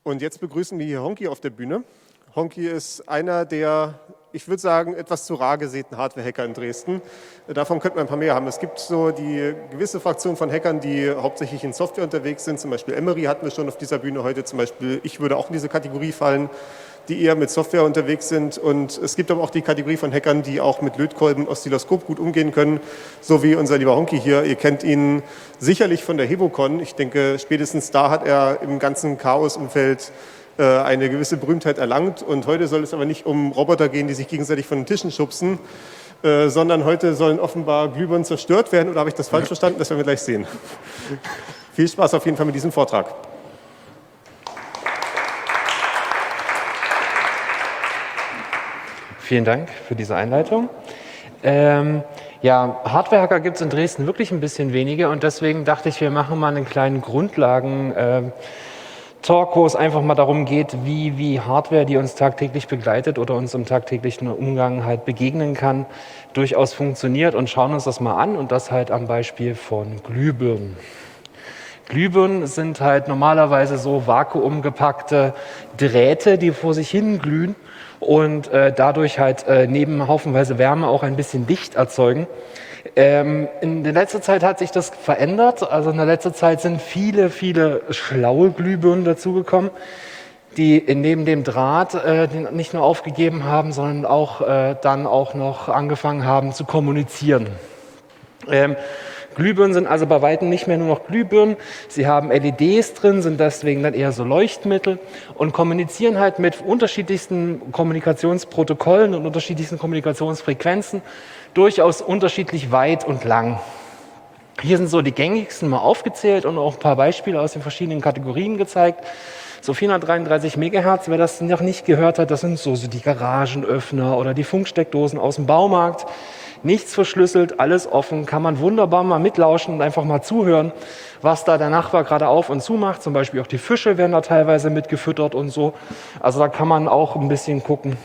Und jetzt begrüßen wir hier Honky auf der Bühne. Honky ist einer der, ich würde sagen, etwas zu rar gesäten Hardware-Hacker in Dresden. Davon könnte man ein paar mehr haben. Es gibt so die gewisse Fraktion von Hackern, die hauptsächlich in Software unterwegs sind. Zum Beispiel Emery hatten wir schon auf dieser Bühne heute. Zum Beispiel, ich würde auch in diese Kategorie fallen, die eher mit Software unterwegs sind. Und es gibt aber auch die Kategorie von Hackern, die auch mit Lötkolben und Oszilloskop gut umgehen können, so wie unser lieber Honky hier. Ihr kennt ihn sicherlich von der Hebocon. Ich denke, spätestens da hat er im ganzen Chaos-Umfeld eine gewisse Berühmtheit erlangt. Und heute soll es aber nicht um Roboter gehen, die sich gegenseitig von den Tischen schubsen, sondern heute sollen offenbar Glühbirnen zerstört werden. Oder habe ich das falsch verstanden? Das werden wir gleich sehen. Viel Spaß auf jeden Fall mit diesem Vortrag. Vielen Dank für diese Einleitung. Ja, Hardware-Hacker gibt es in Dresden wirklich ein bisschen wenige und deswegen dachte ich, wir machen mal einen kleinen Grundlagen-Talk, wo es einfach mal darum geht, wie Hardware, die uns tagtäglich begleitet oder uns im tagtäglichen Umgang halt begegnen kann, durchaus funktioniert und schauen uns das mal an und das halt am Beispiel von Glühbirnen. Glühbirnen sind halt normalerweise so vakuumgepackte Drähte, die vor sich hin glühen und dadurch halt neben haufenweise Wärme auch ein bisschen Licht erzeugen. In der letzten Zeit hat sich das verändert. Also in der letzten Zeit sind viele schlaue Glühbirnen dazugekommen, die neben dem Draht den nicht nur aufgegeben haben, sondern auch dann auch noch angefangen haben zu kommunizieren. Glühbirnen sind also bei weitem nicht mehr nur noch Glühbirnen. Sie haben LEDs drin, sind deswegen dann eher so Leuchtmittel und kommunizieren halt mit unterschiedlichsten Kommunikationsprotokollen und unterschiedlichsten Kommunikationsfrequenzen durchaus unterschiedlich weit und lang. Hier sind so die gängigsten mal aufgezählt und auch ein paar Beispiele aus den verschiedenen Kategorien gezeigt. So 433 Megahertz, wer das noch nicht gehört hat, das sind so die Garagenöffner oder die Funksteckdosen aus dem Baumarkt. Nichts verschlüsselt, alles offen, kann man wunderbar mal mitlauschen und einfach mal zuhören, was da der Nachbar gerade auf und zu macht. Zum Beispiel auch die Fische werden da teilweise mitgefüttert und so. Also da kann man auch ein bisschen gucken.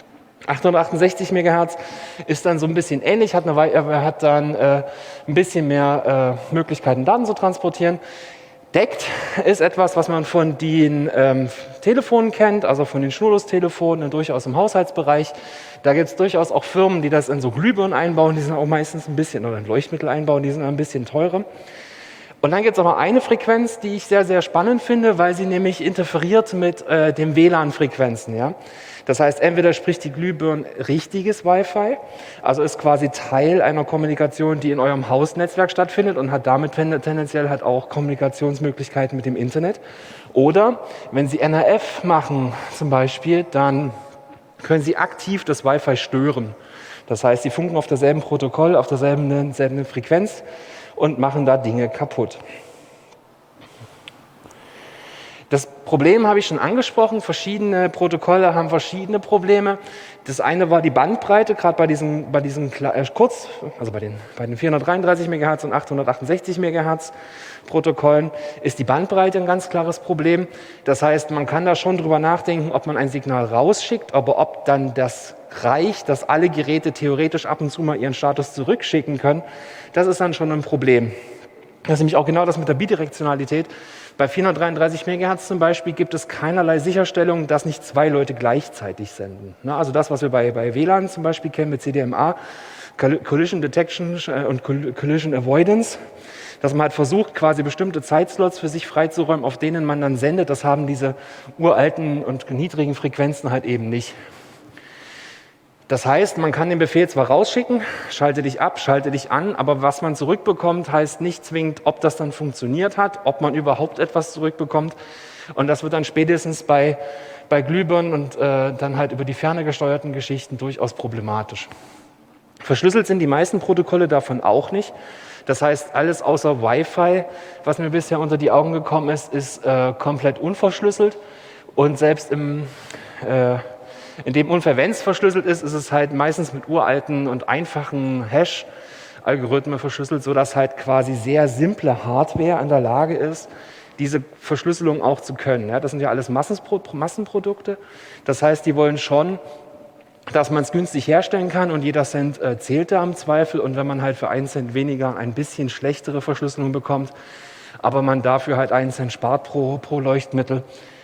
868 Megahertz ist dann so ein bisschen ähnlich, hat dann ein bisschen mehr Möglichkeiten, Daten zu transportieren. DECT ist etwas, was man von den Telefonen kennt, also von den Schnurlustelefonen, durchaus im Haushaltsbereich. Da gibt es durchaus auch Firmen, die das in so Glühbirnen einbauen, die sind auch meistens ein bisschen, oder in Leuchtmittel einbauen, die sind ein bisschen teurer. Und dann gibt es aber eine Frequenz, die ich sehr spannend finde, weil sie nämlich interferiert mit den WLAN-Frequenzen. Ja? Das heißt, entweder spricht die Glühbirne richtiges Wi-Fi, also ist quasi Teil einer Kommunikation, die in eurem Hausnetzwerk stattfindet und hat damit tendenziell halt auch Kommunikationsmöglichkeiten mit dem Internet. Oder wenn sie NRF machen zum Beispiel, dann können sie aktiv das Wi-Fi stören. Das heißt, sie funken auf derselben Protokoll, auf derselben Frequenz und machen da Dinge kaputt. Das Problem habe ich schon angesprochen, verschiedene Protokolle haben verschiedene Probleme. Das eine war die Bandbreite, gerade bei den 433 MHz und 868 MHz Protokollen ist die Bandbreite ein ganz klares Problem. Das heißt, man kann da schon drüber nachdenken, ob man ein Signal rausschickt, aber ob dann das reicht, dass alle Geräte theoretisch ab und zu mal ihren Status zurückschicken können, das ist dann schon ein Problem. Das ist nämlich auch genau das mit der Bidirektionalität. Bei 433 MHz zum Beispiel gibt es keinerlei Sicherstellung, dass nicht zwei Leute gleichzeitig senden. Also das, was wir bei WLAN zum Beispiel kennen mit CDMA, Collision Detection und Collision Avoidance, dass man halt versucht, quasi bestimmte Zeitslots für sich freizuräumen, auf denen man dann sendet. Das haben diese uralten und niedrigen Frequenzen halt eben nicht. Das heißt, man kann den Befehl zwar rausschicken, schalte dich ab, schalte dich an, aber was man zurückbekommt, heißt nicht zwingend, ob das dann funktioniert hat, ob man überhaupt etwas zurückbekommt. Und das wird dann spätestens bei Glühbirnen und dann halt über die Ferne gesteuerten Geschichten durchaus problematisch. Verschlüsselt sind die meisten Protokolle davon auch nicht. Das heißt, alles außer Wi-Fi, was mir bisher unter die Augen gekommen ist, ist komplett unverschlüsselt. Und selbst in dem ungefähr, wenn es verschlüsselt ist, ist es halt meistens mit uralten und einfachen Hash-Algorithmen verschlüsselt, sodass halt quasi sehr simple Hardware in der Lage ist, diese Verschlüsselung auch zu können. Ja, das sind ja alles Massenprodukte. Das heißt, die wollen schon, dass man es günstig herstellen kann und jeder Cent zählt da im Zweifel. Und wenn man halt für 1 Cent weniger ein bisschen schlechtere Verschlüsselung bekommt, aber man dafür halt 1 Cent spart pro Leuchtmittel,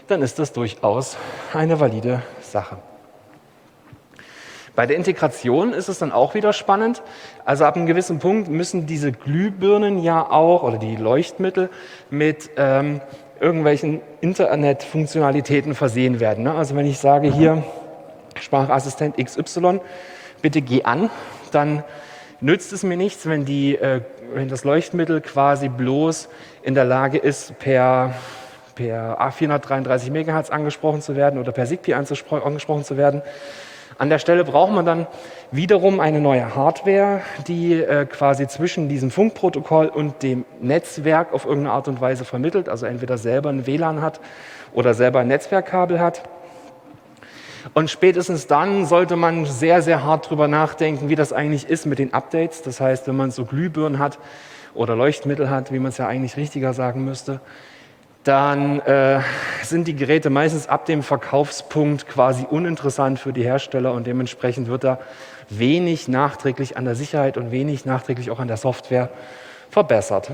dann ist das durchaus eine valide Sache. Bei der Integration ist es dann auch wieder spannend. Also ab einem gewissen Punkt müssen diese Glühbirnen ja auch oder die Leuchtmittel mit irgendwelchen Internetfunktionalitäten versehen werden. Ne? Also wenn ich sage hier Sprachassistent XY, bitte geh an, dann nützt es mir nichts, wenn das Leuchtmittel quasi bloß in der Lage ist, per 433 MHz angesprochen zu werden oder per ZigBee angesprochen zu werden. An der Stelle braucht man dann wiederum eine neue Hardware, die quasi zwischen diesem Funkprotokoll und dem Netzwerk auf irgendeine Art und Weise vermittelt, also entweder selber ein WLAN hat oder selber ein Netzwerkkabel hat. Und spätestens dann sollte man sehr, sehr hart drüber nachdenken, wie das eigentlich ist mit den Updates. Das heißt, wenn man so Glühbirnen hat oder Leuchtmittel hat, wie man es ja eigentlich richtiger sagen müsste, dann sind die Geräte meistens ab dem Verkaufspunkt quasi uninteressant für die Hersteller und dementsprechend wird da wenig nachträglich an der Sicherheit und wenig nachträglich auch an der Software verbessert.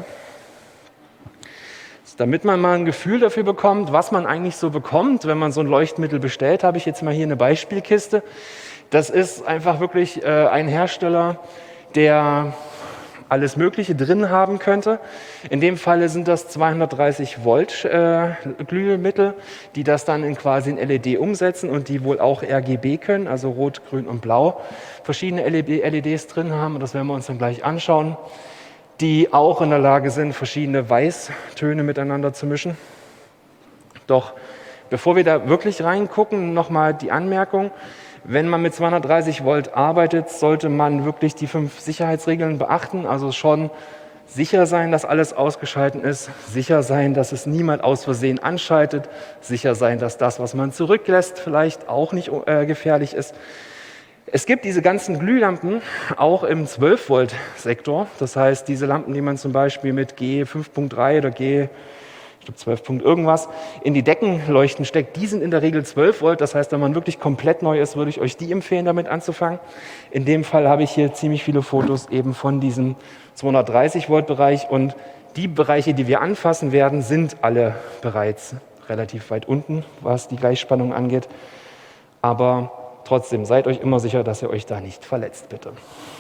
Damit man mal ein Gefühl dafür bekommt, was man eigentlich so bekommt, wenn man so ein Leuchtmittel bestellt, habe ich jetzt mal hier eine Beispielkiste. Das ist einfach wirklich ein Hersteller, der alles Mögliche drin haben könnte. In dem Falle sind das 230 Volt Glühmittel, die das dann in quasi in LED umsetzen und die wohl auch RGB können, also Rot, Grün und Blau, verschiedene LEDs drin haben. Und das werden wir uns dann gleich anschauen, die auch in der Lage sind, verschiedene Weißtöne miteinander zu mischen. Doch bevor wir da wirklich reingucken, nochmal die Anmerkung: Wenn man mit 230 Volt arbeitet, sollte man wirklich die 5 Sicherheitsregeln beachten. Also schon sicher sein, dass alles ausgeschaltet ist, sicher sein, dass es niemand aus Versehen anschaltet, sicher sein, dass das, was man zurücklässt, vielleicht auch nicht gefährlich ist. Es gibt diese ganzen Glühlampen auch im 12-Volt-Sektor. Das heißt, diese Lampen, die man zum Beispiel mit G5.3 oder G 12 Punkt irgendwas in die Deckenleuchten steckt, die sind in der Regel 12 Volt. Das heißt, wenn man wirklich komplett neu ist, würde ich euch die empfehlen, damit anzufangen. In dem Fall habe ich hier ziemlich viele Fotos eben von diesem 230 Volt Bereich und die Bereiche, die wir anfassen werden, sind alle bereits relativ weit unten, was die Gleichspannung angeht. Aber trotzdem, seid euch immer sicher, dass ihr euch da nicht verletzt, bitte.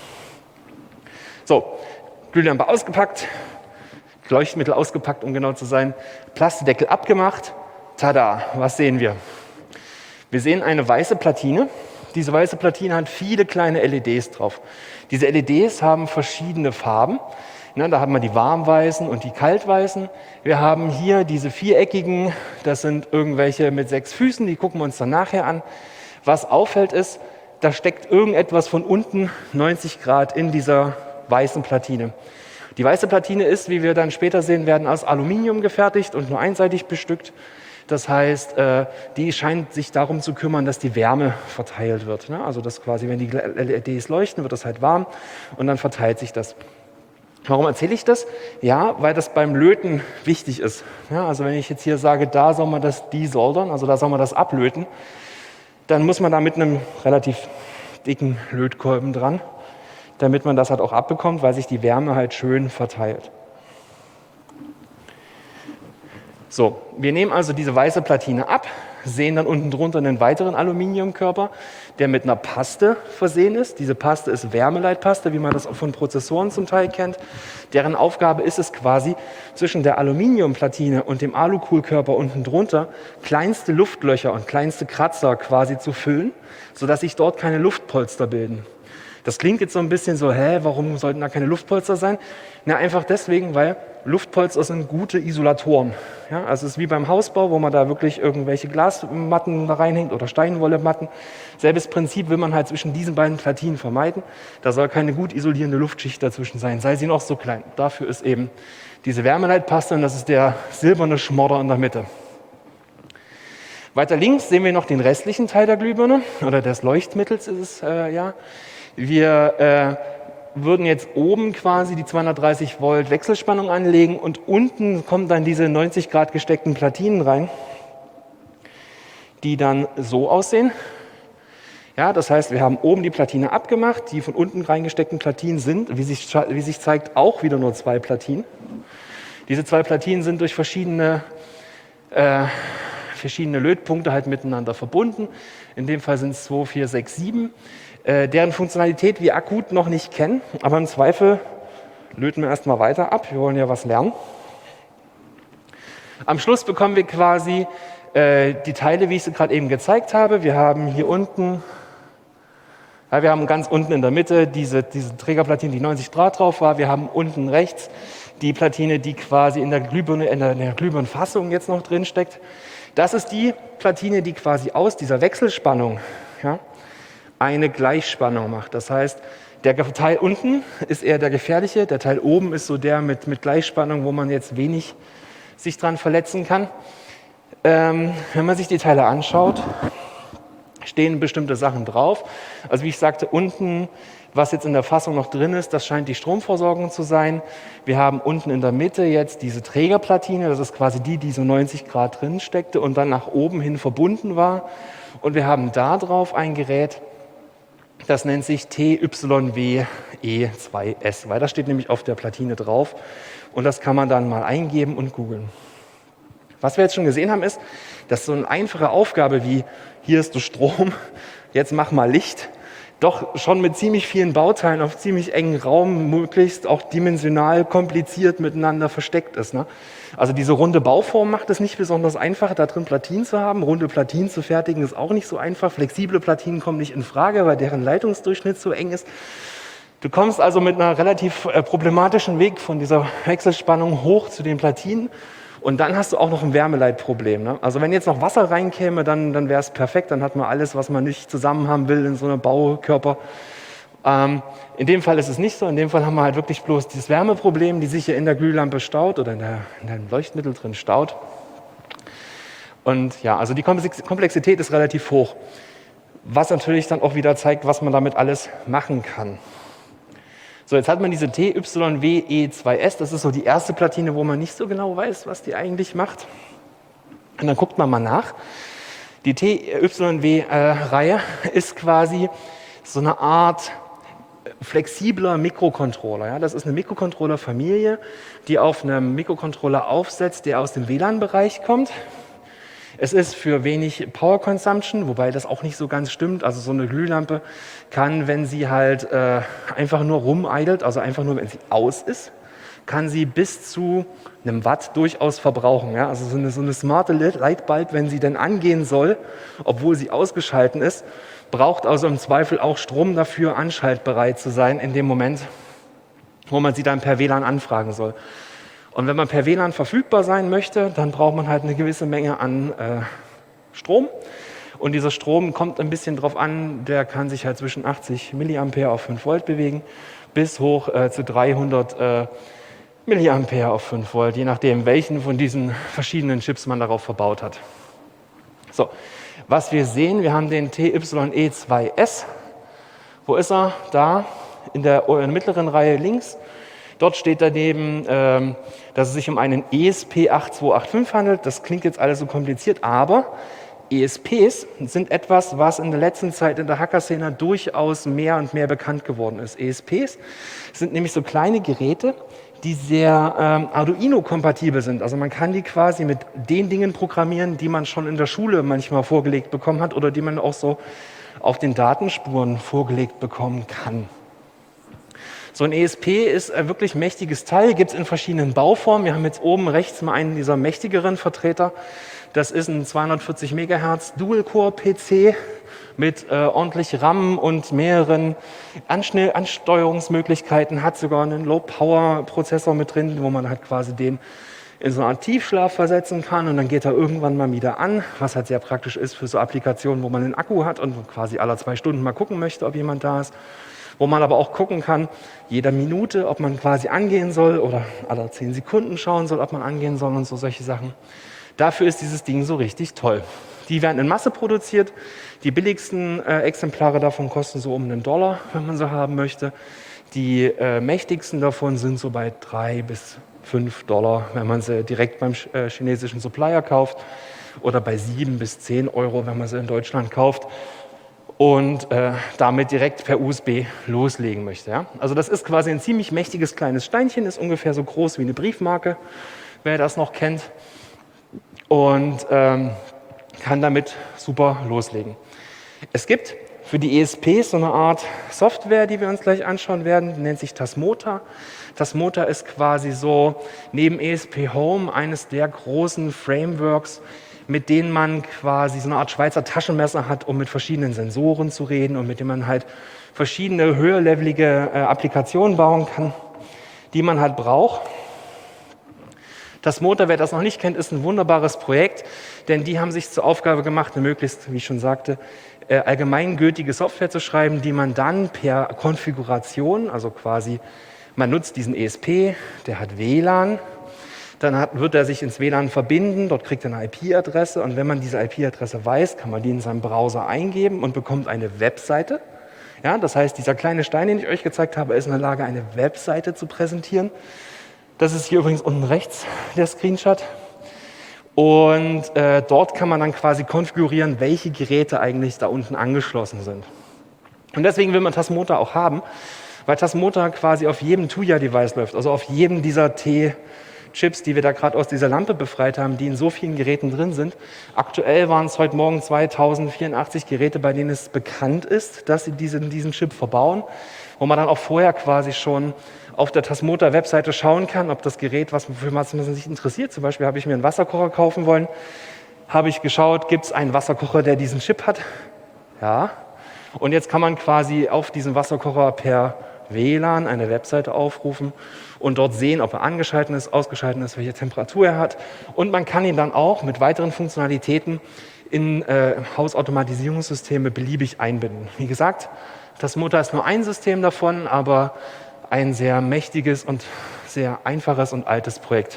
So, Glühlampe ausgepackt. Leuchtmittel ausgepackt, um genau zu sein, Plastedeckel abgemacht. Tada, was sehen wir? Wir sehen eine weiße Platine. Diese weiße Platine hat viele kleine LEDs drauf. Diese LEDs haben verschiedene Farben. Da haben wir die warmweißen und die kaltweißen. Wir haben hier diese viereckigen, das sind irgendwelche mit 6 Füßen, die gucken wir uns dann nachher an. Was auffällt ist, da steckt irgendetwas von unten 90 Grad in dieser weißen Platine. Die weiße Platine ist, wie wir dann später sehen werden, aus Aluminium gefertigt und nur einseitig bestückt. Das heißt, die scheint sich darum zu kümmern, dass die Wärme verteilt wird. Also dass quasi, wenn die LEDs leuchten, wird das halt warm und dann verteilt sich das. Warum erzähle ich das? Ja, weil das beim Löten wichtig ist. Ja, also wenn ich jetzt hier sage, da soll man das desoldern, also da soll man das ablöten, dann muss man da mit einem relativ dicken Lötkolben dran, damit man das halt auch abbekommt, weil sich die Wärme halt schön verteilt. So, wir nehmen also diese weiße Platine ab, sehen dann unten drunter einen weiteren Aluminiumkörper, der mit einer Paste versehen ist. Diese Paste ist Wärmeleitpaste, wie man das auch von Prozessoren zum Teil kennt. Deren Aufgabe ist es quasi, zwischen der Aluminiumplatine und dem Alucoolkörper unten drunter kleinste Luftlöcher und kleinste Kratzer quasi zu füllen, sodass sich dort keine Luftpolster bilden. Das klingt jetzt so ein bisschen so, warum sollten da keine Luftpolster sein? Na, einfach deswegen, weil Luftpolster sind gute Isolatoren. Ja, also es ist wie beim Hausbau, wo man da wirklich irgendwelche Glasmatten da reinhängt oder Steinwollematten. Selbes Prinzip will man halt zwischen diesen beiden Platinen vermeiden. Da soll keine gut isolierende Luftschicht dazwischen sein, sei sie noch so klein. Dafür ist eben diese Wärmeleitpaste und das ist der silberne Schmodder in der Mitte. Weiter links sehen wir noch den restlichen Teil der Glühbirne oder des Leuchtmittels ist es Wir würden jetzt oben quasi die 230 Volt Wechselspannung anlegen und unten kommen dann diese 90 Grad gesteckten Platinen rein, die dann so aussehen. Ja, das heißt, wir haben oben die Platine abgemacht, die von unten reingesteckten Platinen sind, wie sich zeigt, auch wieder nur 2 Platinen. Diese 2 Platinen sind durch verschiedene verschiedene Lötpunkte halt miteinander verbunden. In dem Fall sind es 2, 4, 6, 7, deren Funktionalität wir akut noch nicht kennen, aber im Zweifel löten wir erstmal weiter ab. Wir wollen ja was lernen. Am Schluss bekommen wir quasi die Teile, wie ich sie gerade eben gezeigt habe. Wir haben hier unten, ja, wir haben ganz unten in der Mitte diese Trägerplatine, die 90 Grad drauf war. Wir haben unten rechts die Platine, die quasi in der Glühbirnenfassung jetzt noch drin steckt. Das ist die Platine, die quasi aus dieser Wechselspannung, ja, eine Gleichspannung macht. Das heißt, der Teil unten ist eher der gefährliche, der Teil oben ist so der mit Gleichspannung, wo man jetzt wenig sich dran verletzen kann. Wenn man sich die Teile anschaut, stehen bestimmte Sachen drauf. Also wie ich sagte, unten, was jetzt in der Fassung noch drin ist, das scheint die Stromversorgung zu sein. Wir haben unten in der Mitte jetzt diese Trägerplatine, das ist quasi die so 90 Grad drin steckte und dann nach oben hin verbunden war. Und wir haben da drauf ein Gerät, das nennt sich TYW-E2S, weil das steht nämlich auf der Platine drauf. Und das kann man dann mal eingeben und googeln. Was wir jetzt schon gesehen haben, ist, dass so eine einfache Aufgabe wie, hier ist der Strom, jetzt mach mal Licht, doch schon mit ziemlich vielen Bauteilen auf ziemlich engen Raum möglichst auch dimensional kompliziert miteinander versteckt ist. Ne? Also diese runde Bauform macht es nicht besonders einfach, da drin Platinen zu haben. Runde Platinen zu fertigen ist auch nicht so einfach. Flexible Platinen kommen nicht in Frage, weil deren Leitungsdurchschnitt so eng ist. Du kommst also mit einer relativ problematischen Weg von dieser Wechselspannung hoch zu den Platinen. Und dann hast du auch noch ein Wärmeleitproblem. Ne? Also wenn jetzt noch Wasser reinkäme, dann wäre es perfekt. Dann hat man alles, was man nicht zusammen haben will in so einem Baukörper. In dem Fall ist es nicht so. In dem Fall haben wir halt wirklich bloß dieses Wärmeproblem, die sich hier in der Glühlampe staut oder in dem Leuchtmittel drin staut. Und ja, also die Komplexität ist relativ hoch. Was natürlich dann auch wieder zeigt, was man damit alles machen kann. So, jetzt hat man diese TYW-E2S, das ist so die erste Platine, wo man nicht so genau weiß, was die eigentlich macht. Und dann guckt man mal nach. Die TYW-Reihe ist quasi so eine Art flexibler Mikrocontroller. Ja? Das ist eine Mikrocontroller-Familie, die auf einem Mikrocontroller aufsetzt, der aus dem WLAN-Bereich kommt. Es ist für wenig Power Consumption, wobei das auch nicht so ganz stimmt. Also so eine Glühlampe kann, wenn sie halt einfach nur rumeidelt, also einfach nur, wenn sie aus ist, kann sie bis zu einem Watt durchaus verbrauchen. Ja? Also so eine smarte Lightbulb, wenn sie denn angehen soll, obwohl sie ausgeschalten ist, braucht also im Zweifel auch Strom dafür, anschaltbereit zu sein in dem Moment, wo man sie dann per WLAN anfragen soll. Und wenn man per WLAN verfügbar sein möchte, dann braucht man halt eine gewisse Menge an Strom. Und dieser Strom kommt ein bisschen drauf an, der kann sich halt zwischen 80 mA auf 5 Volt bewegen, bis hoch zu 300 mA auf 5 Volt, je nachdem, welchen von diesen verschiedenen Chips man darauf verbaut hat. So, was wir sehen, wir haben den TYE2S. Wo ist er? Da, in der mittleren Reihe links. Dort steht daneben, dass es sich um einen ESP8285 handelt. Das klingt jetzt alles so kompliziert, aber ESPs sind etwas, was in der letzten Zeit in der Hacker-Szene durchaus mehr und mehr bekannt geworden ist. ESPs sind nämlich so kleine Geräte, die sehr Arduino-kompatibel sind. Also man kann die quasi mit den Dingen programmieren, die man schon in der Schule manchmal vorgelegt bekommen hat oder die man auch so auf den Datenspuren vorgelegt bekommen kann. So ein ESP ist ein wirklich mächtiges Teil, gibt es in verschiedenen Bauformen. Wir haben jetzt oben rechts mal einen dieser mächtigeren Vertreter. Das ist ein 240 MHz Dual-Core-PC mit ordentlich RAM und mehreren Ansteuerungsmöglichkeiten, hat sogar einen Low-Power-Prozessor mit drin, wo man halt quasi den in so eine Art Tiefschlaf versetzen kann und dann geht er irgendwann mal wieder an, was halt sehr praktisch ist für so Applikationen, wo man einen Akku hat und quasi alle 2 Stunden mal gucken möchte, ob jemand da ist. Wo man aber auch gucken kann, jeder Minute, ob man quasi angehen soll oder alle 10 Sekunden schauen soll, ob man angehen soll und so solche Sachen. Dafür ist dieses Ding so richtig toll. Die werden in Masse produziert. Die billigsten Exemplare davon kosten so um $1, wenn man sie haben möchte. Die mächtigsten davon sind so bei $3 bis $5, wenn man sie direkt beim chinesischen Supplier kauft. Oder bei 7 bis 10 Euro, wenn man sie in Deutschland kauft. Und damit direkt per USB loslegen möchte. Ja? Also das ist quasi ein ziemlich mächtiges kleines Steinchen, ist ungefähr so groß wie eine Briefmarke, wer das noch kennt. Und kann damit super loslegen. Es gibt für die ESPs so eine Art Software, die wir uns gleich anschauen werden, die nennt sich Tasmota. Tasmota ist quasi so neben ESP Home eines der großen Frameworks, mit denen man quasi so eine Art Schweizer Taschenmesser hat, um mit verschiedenen Sensoren zu reden und mit dem man halt verschiedene höherlevelige Applikationen bauen kann, die man halt braucht. Tasmota, wer das noch nicht kennt, ist ein wunderbares Projekt, denn die haben sich zur Aufgabe gemacht, eine möglichst, wie ich schon sagte, allgemeingültige Software zu schreiben, die man dann per Konfiguration, also quasi, man nutzt diesen ESP, der hat WLAN, dann wird er sich ins WLAN verbinden, dort kriegt er eine IP-Adresse und wenn man diese IP-Adresse weiß, kann man die in seinem Browser eingeben und bekommt eine Webseite. Ja, das heißt, dieser kleine Stein, den ich euch gezeigt habe, ist in der Lage, eine Webseite zu präsentieren. Das ist hier übrigens unten rechts der Screenshot. Und dort kann man dann quasi konfigurieren, welche Geräte eigentlich da unten angeschlossen sind. Und deswegen will man Tasmota auch haben, weil Tasmota quasi auf jedem Tuya-Device läuft, also auf jedem dieser T-Chips, die wir da gerade aus dieser Lampe befreit haben, die in so vielen Geräten drin sind. Aktuell waren es heute Morgen 2084 Geräte, bei denen es bekannt ist, dass sie diesen Chip verbauen, wo man dann auch vorher quasi schon auf der Tasmota-Webseite schauen kann, ob das Gerät, für was man sich interessiert, zum Beispiel habe ich mir einen Wasserkocher kaufen wollen, habe ich geschaut, gibt es einen Wasserkocher, der diesen Chip hat? Ja. Und jetzt kann man quasi auf diesen Wasserkocher per WLAN eine Webseite aufrufen und dort sehen, ob er angeschaltet ist, ausgeschaltet ist, welche Temperatur er hat. Und man kann ihn dann auch mit weiteren Funktionalitäten in Hausautomatisierungssysteme beliebig einbinden. Wie gesagt, Tasmota ist nur ein System davon, aber ein sehr mächtiges und sehr einfaches und altes Projekt.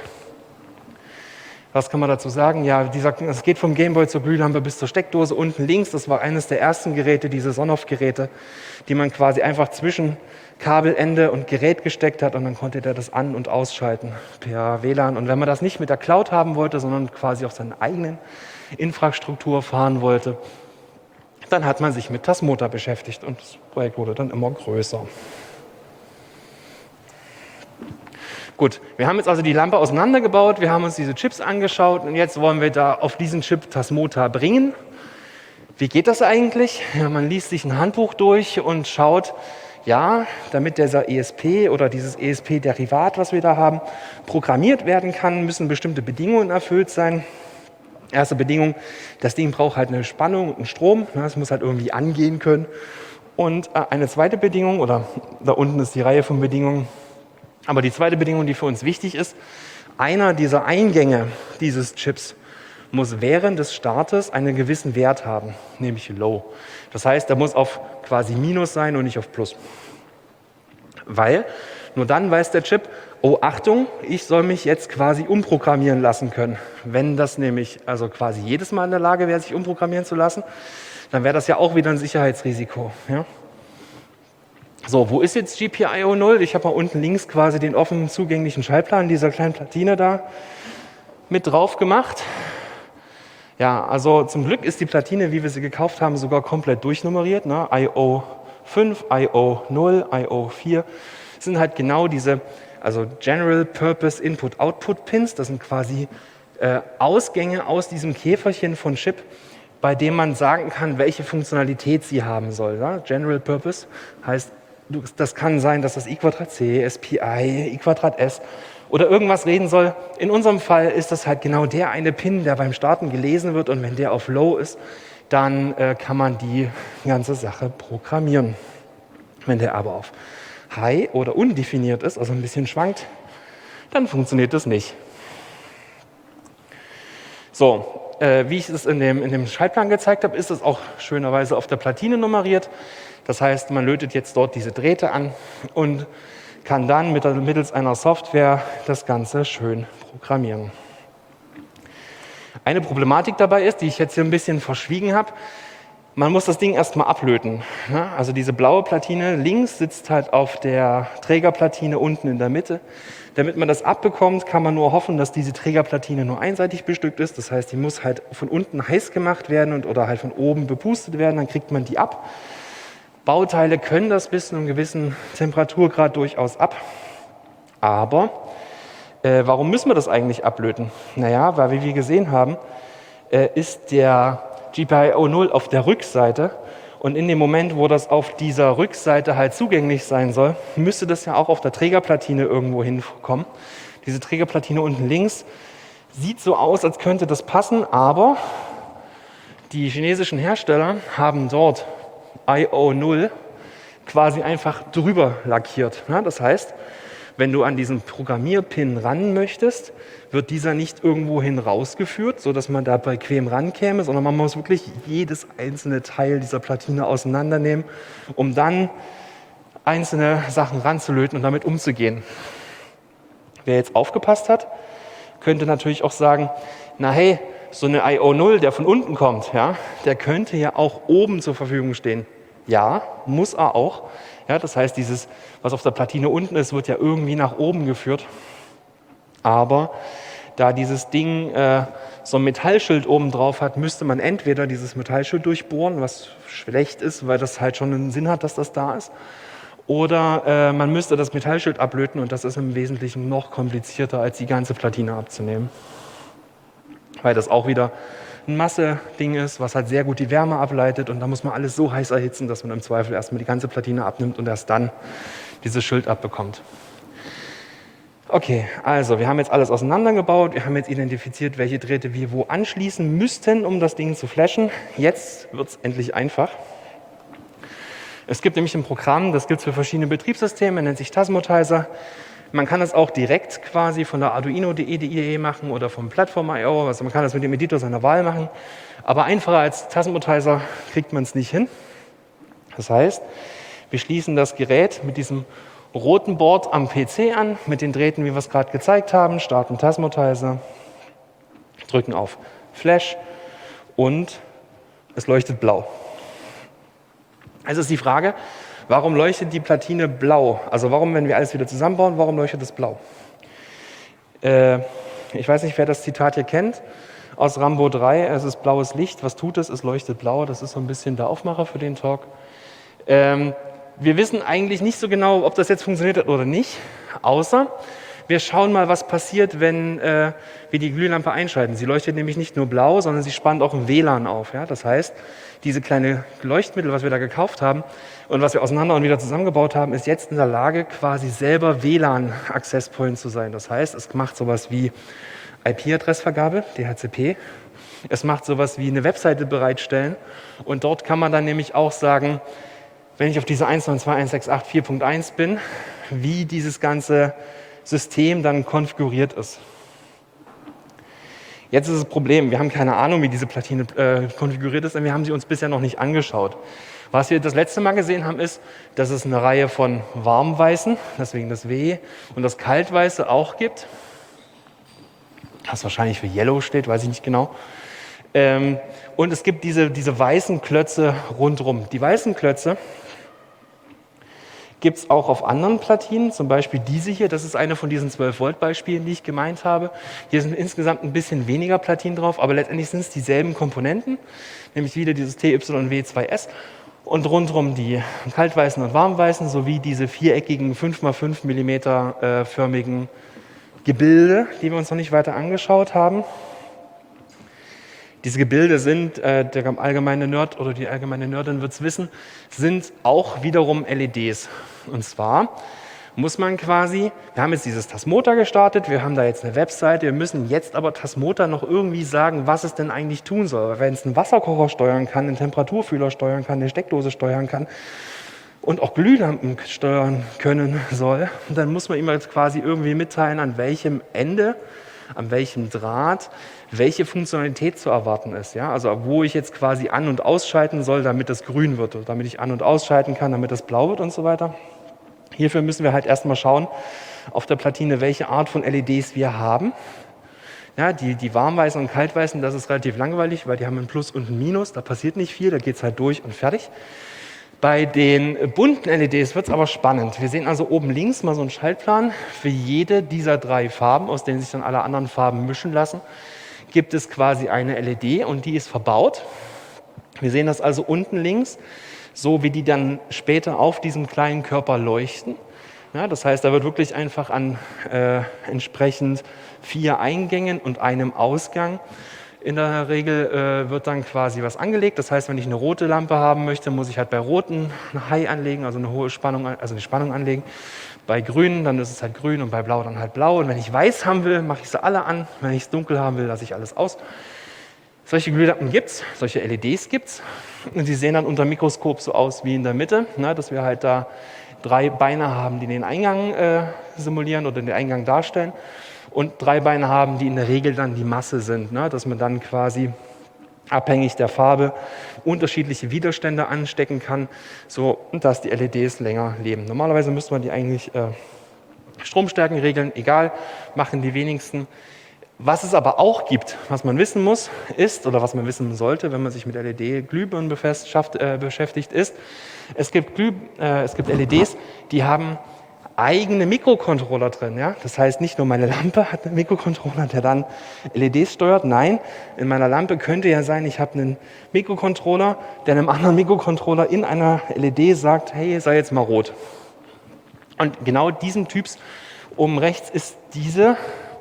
Was kann man dazu sagen? Ja, es geht vom Gameboy zur Glühlampe bis zur Steckdose unten links. Das war eines der ersten Geräte, diese Sonoff-Geräte, die man quasi einfach zwischen Kabelende und Gerät gesteckt hat und dann konnte der das an- und ausschalten per WLAN. Und wenn man das nicht mit der Cloud haben wollte, sondern quasi auf seiner eigenen Infrastruktur fahren wollte, dann hat man sich mit Tasmota beschäftigt und das Projekt wurde dann immer größer. Gut, wir haben jetzt also die Lampe auseinandergebaut, wir haben uns diese Chips angeschaut und jetzt wollen wir da auf diesen Chip Tasmota bringen. Wie geht das eigentlich? Ja, man liest sich ein Handbuch durch und schaut, ja, damit dieser ESP oder dieses ESP-Derivat, was wir da haben, programmiert werden kann, müssen bestimmte Bedingungen erfüllt sein. Erste Bedingung, das Ding braucht halt eine Spannung und einen Strom, es muss halt irgendwie angehen können. Und eine zweite Bedingung, oder da unten ist die Reihe von Bedingungen, aber die zweite Bedingung, die für uns wichtig ist, einer dieser Eingänge dieses Chips muss während des Startes einen gewissen Wert haben, nämlich Low. Das heißt, er muss auf quasi Minus sein und nicht auf Plus. Weil nur dann weiß der Chip, oh Achtung, ich soll mich jetzt quasi umprogrammieren lassen können. Wenn das nämlich also quasi jedes Mal in der Lage wäre, sich umprogrammieren zu lassen, dann wäre das ja auch wieder ein Sicherheitsrisiko. Ja? So, wo ist jetzt GPIO 0? Ich habe mal unten links quasi den offen zugänglichen Schaltplan dieser kleinen Platine da mit drauf gemacht. Ja, also zum Glück ist die Platine, wie wir sie gekauft haben, sogar komplett durchnummeriert. Ne? IO 5, IO 0, IO 4 sind halt genau diese, also General Purpose Input-Output Pins. Das sind quasi Ausgänge aus diesem Käferchen von Chip, bei dem man sagen kann, welche Funktionalität sie haben soll. Ja? General Purpose heißt, das kann sein, dass das I²C, SPI, I²S oder irgendwas reden soll. In unserem Fall ist das halt genau der eine Pin, der beim Starten gelesen wird und wenn der auf Low ist, dann kann man die ganze Sache programmieren. Wenn der aber auf High oder undefiniert ist, also ein bisschen schwankt, dann funktioniert das nicht. So, wie ich es in dem Schaltplan gezeigt habe, ist es auch schönerweise auf der Platine nummeriert. Das heißt, man lötet jetzt dort diese Drähte an und kann dann mittels einer Software das Ganze schön programmieren. Eine Problematik dabei ist, die ich jetzt hier ein bisschen verschwiegen habe, man muss das Ding erstmal ablöten. Also diese blaue Platine links sitzt halt auf der Trägerplatine unten in der Mitte. Damit man das abbekommt, kann man nur hoffen, dass diese Trägerplatine nur einseitig bestückt ist. Das heißt, die muss halt von unten heiß gemacht werden oder halt von oben bepustet werden, dann kriegt man die ab. Bauteile können das bis zu einem gewissen Temperaturgrad durchaus ab. Aber warum müssen wir das eigentlich ablöten? Naja, weil wie wir gesehen haben, ist der GPIO 0 auf der Rückseite. Und in dem Moment, wo das auf dieser Rückseite halt zugänglich sein soll, müsste das ja auch auf der Trägerplatine irgendwo hinkommen. Diese Trägerplatine unten links sieht so aus, als könnte das passen, aber die chinesischen Hersteller haben dort IO0 quasi einfach drüber lackiert. Ja, das heißt, wenn du an diesen Programmierpin ran möchtest, wird dieser nicht irgendwo hin rausgeführt, sodass man da bequem rankäme, sondern man muss wirklich jedes einzelne Teil dieser Platine auseinandernehmen, um dann einzelne Sachen ranzulöten und damit umzugehen. Wer jetzt aufgepasst hat, könnte natürlich auch sagen, na hey, so eine IO0, der von unten kommt, ja, der könnte ja auch oben zur Verfügung stehen. Ja, muss er auch. Ja, das heißt, dieses, was auf der Platine unten ist, wird ja irgendwie nach oben geführt. Aber da dieses Ding so ein Metallschild oben drauf hat, müsste man entweder dieses Metallschild durchbohren, was schlecht ist, weil das halt schon einen Sinn hat, dass das da ist. Oder man müsste das Metallschild ablöten und das ist im Wesentlichen noch komplizierter, als die ganze Platine abzunehmen. Weil das auch wieder ein Masse-Ding ist, was halt sehr gut die Wärme ableitet und da muss man alles so heiß erhitzen, dass man im Zweifel erstmal die ganze Platine abnimmt und erst dann dieses Schild abbekommt. Okay, also wir haben jetzt alles auseinandergebaut, wir haben jetzt identifiziert, welche Drähte wir wo anschließen müssten, um das Ding zu flashen. Jetzt wird es endlich einfach. Es gibt nämlich ein Programm, das gibt es für verschiedene Betriebssysteme, nennt sich Tasmatizer. Man kann das auch direkt quasi von der Arduino.de machen oder vom Platform.io, also man kann das mit dem Editor seiner Wahl machen. Aber einfacher als Tasmatizer kriegt man es nicht hin. Das heißt, wir schließen das Gerät mit diesem roten Board am PC an, mit den Drähten, wie wir es gerade gezeigt haben, starten Tasmatizer, drücken auf Flash und es leuchtet blau. Also ist die Frage, warum leuchtet die Platine blau? Also warum, wenn wir alles wieder zusammenbauen, warum leuchtet es blau? Ich weiß nicht, wer das Zitat hier kennt, aus Rambo 3, es ist blaues Licht, was tut es? Es leuchtet blau, das ist so ein bisschen der Aufmacher für den Talk. Wir wissen eigentlich nicht so genau, ob das jetzt funktioniert hat oder nicht, außer wir schauen mal, was passiert, wenn wir die Glühlampe einschalten. Sie leuchtet nämlich nicht nur blau, sondern sie spannt auch ein WLAN auf. Ja? Das heißt, diese kleine Leuchtmittel, was wir da gekauft haben und was wir auseinander und wieder zusammengebaut haben, ist jetzt in der Lage, quasi selber WLAN-Access-Point zu sein. Das heißt, es macht sowas wie IP-Adressvergabe, DHCP. Es macht sowas wie eine Webseite bereitstellen und dort kann man dann nämlich auch sagen, wenn ich auf diese 192.168.4.1 bin, wie dieses ganze System dann konfiguriert ist. Jetzt ist das Problem, wir haben keine Ahnung, wie diese Platine konfiguriert ist, und wir haben sie uns bisher noch nicht angeschaut. Was wir das letzte Mal gesehen haben, ist, dass es eine Reihe von Warmweißen, deswegen das W, und das Kaltweiße auch gibt. Was wahrscheinlich für Yellow steht, weiß ich nicht genau. Und es gibt diese weißen Klötze rundherum. Die weißen Klötze gibt es auch auf anderen Platinen, zum Beispiel diese hier. Das ist eine von diesen 12-Volt-Beispielen, die ich gemeint habe. Hier sind insgesamt ein bisschen weniger Platinen drauf, aber letztendlich sind es dieselben Komponenten, nämlich wieder dieses TYW2S und rundherum die kaltweißen und warmweißen sowie diese viereckigen 5x5 mm förmigen Gebilde, die wir uns noch nicht weiter angeschaut haben. Diese Gebilde sind, der allgemeine Nerd oder die allgemeine Nerdin wird es wissen, sind auch wiederum LEDs. Und zwar muss man quasi, wir haben jetzt dieses Tasmota gestartet, wir haben da jetzt eine Webseite, wir müssen jetzt aber Tasmota noch irgendwie sagen, was es denn eigentlich tun soll. Weil wenn es einen Wasserkocher steuern kann, einen Temperaturfühler steuern kann, eine Steckdose steuern kann und auch Glühlampen steuern können soll, dann muss man ihm jetzt quasi irgendwie mitteilen, an welchem Ende, an welchem Draht, welche Funktionalität zu erwarten ist. Ja? Also wo ich jetzt quasi an- und ausschalten soll, damit es grün wird, oder damit ich an- und ausschalten kann, damit es blau wird und so weiter. Hierfür müssen wir halt erstmal schauen auf der Platine, welche Art von LEDs wir haben. Ja, die warmweißen und kaltweißen, das ist relativ langweilig, weil die haben ein Plus und ein Minus, da passiert nicht viel, da geht es halt durch und fertig. Bei den bunten LEDs wird es aber spannend. Wir sehen also oben links mal so einen Schaltplan. Für jede dieser 3 Farben, aus denen sich dann alle anderen Farben mischen lassen, gibt es quasi eine LED und die ist verbaut. Wir sehen das also unten links, so wie die dann später auf diesem kleinen Körper leuchten. Ja, das heißt, da wird wirklich einfach an entsprechend 4 Eingängen und einem Ausgang In der Regel wird dann quasi was angelegt. Das heißt, wenn ich eine rote Lampe haben möchte, muss ich halt bei roten eine High anlegen, also eine hohe Spannung, also eine Spannung anlegen. Bei grün, dann ist es halt grün und bei blau dann halt blau. Und wenn ich weiß haben will, mache ich sie alle an. Wenn ich es dunkel haben will, lasse ich alles aus. Solche Glühlampen gibt es, solche LEDs gibt es. Und die sehen dann unter dem Mikroskop so aus wie in der Mitte, ne, dass wir halt da 3 Beine haben, die den Eingang simulieren oder den Eingang darstellen. Und 3 Beine haben, die in der Regel dann die Masse sind, ne, dass man dann quasi abhängig der Farbe unterschiedliche Widerstände anstecken kann, so dass die LEDs länger leben. Normalerweise müsste man die eigentlich Stromstärken regeln, egal, machen die wenigsten. Was es aber auch gibt, was man wissen muss, ist, oder was man wissen sollte, wenn man sich mit LED-Glühbirnen beschäftigt, ist, es gibt LEDs, die haben eigene Mikrocontroller drin. Ja? Das heißt, nicht nur meine Lampe hat einen Mikrocontroller, der dann LEDs steuert. Nein, in meiner Lampe könnte ja sein, ich habe einen Mikrocontroller, der einem anderen Mikrocontroller in einer LED sagt, hey, sei jetzt mal rot. Und genau diesen Typs oben rechts ist diese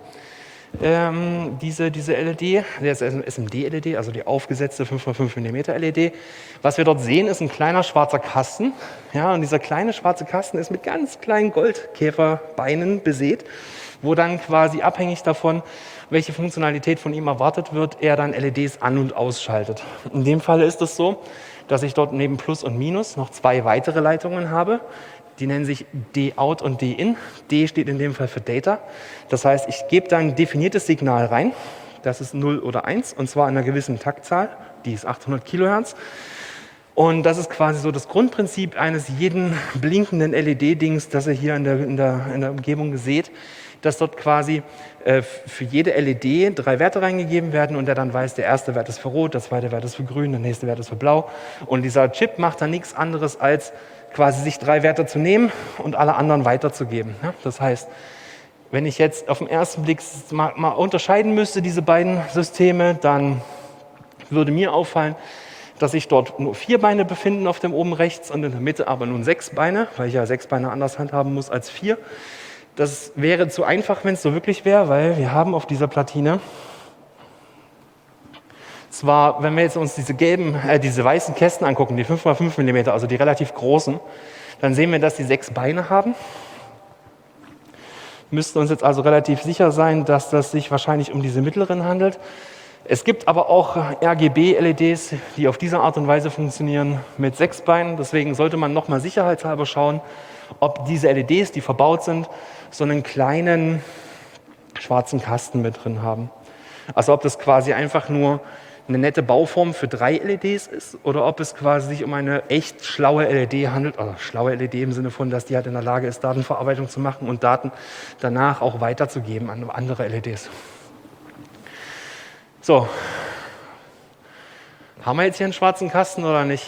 LED, der ist SMD-LED, also die aufgesetzte 5x5 mm LED. Was wir dort sehen, ist ein kleiner schwarzer Kasten. Ja, und dieser kleine schwarze Kasten ist mit ganz kleinen Goldkäferbeinen besät, wo dann quasi abhängig davon, welche Funktionalität von ihm erwartet wird, er dann LEDs an- und ausschaltet. In dem Fall ist es so, dass ich dort neben Plus und Minus noch 2 weitere Leitungen habe. Die nennen sich D-Out und D-In. D steht in dem Fall für Data. Das heißt, ich gebe da ein definiertes Signal rein. Das ist 0 oder 1 und zwar in einer gewissen Taktzahl. Die ist 800 Kilohertz. Und das ist quasi so das Grundprinzip eines jeden blinkenden LED-Dings, das ihr hier in der Umgebung seht, dass dort quasi für jede LED 3 Werte reingegeben werden und der dann weiß, der erste Wert ist für Rot, der zweite Wert ist für Grün, der nächste Wert ist für Blau. Und dieser Chip macht dann nichts anderes, als quasi sich 3 Werte zu nehmen und alle anderen weiterzugeben. Ja? Das heißt, wenn ich jetzt auf den ersten Blick mal unterscheiden müsste, diese beiden Systeme, dann würde mir auffallen, dass sich dort nur 4 Beine befinden auf dem oben rechts und in der Mitte aber nun 6 Beine, weil ich ja 6 Beine anders handhaben muss als 4. Das wäre zu einfach, wenn es so wirklich wäre, weil wir haben auf dieser Platine zwar, wenn wir jetzt uns diese weißen Kästen angucken, die 5x5 mm, also die relativ großen, dann sehen wir, dass die 6 Beine haben. Müssten uns jetzt also relativ sicher sein, dass das sich wahrscheinlich um diese mittleren handelt. Es gibt aber auch RGB-LEDs, die auf diese Art und Weise funktionieren mit 6 Beinen. Deswegen sollte man nochmal sicherheitshalber schauen, ob diese LEDs, die verbaut sind, so einen kleinen schwarzen Kasten mit drin haben. Also ob das quasi einfach nur eine nette Bauform für 3 LEDs ist oder ob es quasi sich um eine echt schlaue LED handelt, also schlaue LED im Sinne von, dass die halt in der Lage ist, Datenverarbeitung zu machen und Daten danach auch weiterzugeben an andere LEDs. So, haben wir jetzt hier einen schwarzen Kasten oder nicht?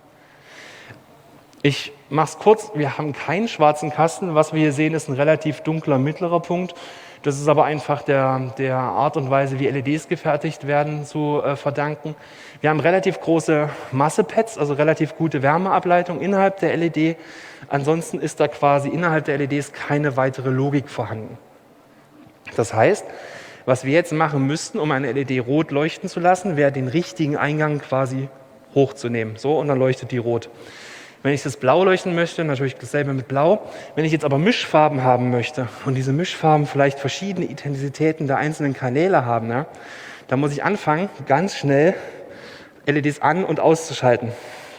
Ich mache es kurz, wir haben keinen schwarzen Kasten. Was wir hier sehen, ist ein relativ dunkler mittlerer Punkt. Das ist aber einfach der Art und Weise, wie LEDs gefertigt werden, zu verdanken. Wir haben relativ große Massepads, also relativ gute Wärmeableitung innerhalb der LED. Ansonsten ist da quasi innerhalb der LEDs keine weitere Logik vorhanden. Das heißt, was wir jetzt machen müssten, um eine LED rot leuchten zu lassen, wäre den richtigen Eingang quasi hochzunehmen. So, und dann leuchtet die rot. Wenn ich das blau leuchten möchte, natürlich dasselbe mit blau. Wenn ich jetzt aber Mischfarben haben möchte und diese Mischfarben vielleicht verschiedene Intensitäten der einzelnen Kanäle haben, ja, dann muss ich anfangen, ganz schnell LEDs an- und auszuschalten.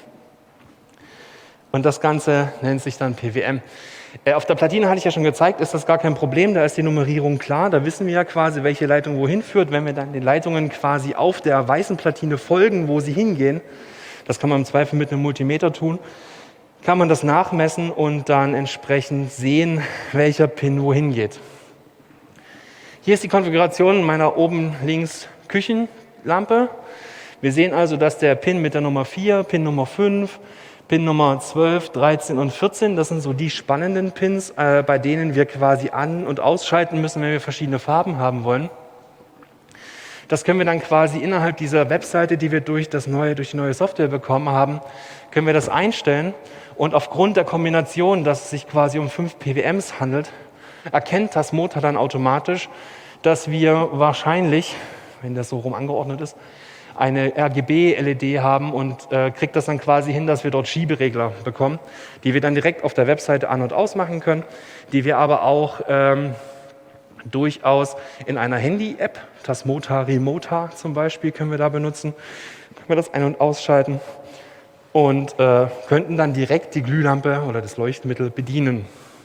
Und das Ganze nennt sich dann PWM. Auf der Platine hatte ich ja schon gezeigt, ist das gar kein Problem, da ist die Nummerierung klar, da wissen wir ja quasi, welche Leitung wohin führt. Wenn wir dann den Leitungen quasi auf der weißen Platine folgen, wo sie hingehen, das kann man im Zweifel mit einem Multimeter tun, kann man das nachmessen und dann entsprechend sehen, welcher Pin wohin geht. Hier ist die Konfiguration meiner oben links Küchenlampe. Wir sehen also, dass der Pin mit der Nummer 4, Pin Nummer 5, Pin Nummer 12, 13 und 14, das sind so die spannenden Pins, bei denen wir quasi an- und ausschalten müssen, wenn wir verschiedene Farben haben wollen. Das können wir dann quasi innerhalb dieser Webseite, die wir durch die neue Software bekommen haben, können wir das einstellen. Und aufgrund der Kombination, dass es sich quasi um 5 PWMs handelt, erkennt das Motor dann automatisch, dass wir wahrscheinlich wenn das so rum angeordnet ist, eine RGB-LED haben und kriegt das dann quasi hin, dass wir dort Schieberegler bekommen, die wir dann direkt auf der Webseite an- und ausmachen können, die wir aber auch durchaus in einer Handy-App, Tasmota Remota zum Beispiel, können wir da benutzen, können wir das ein- und ausschalten und könnten dann direkt die Glühlampe oder das Leuchtmittel bedienen.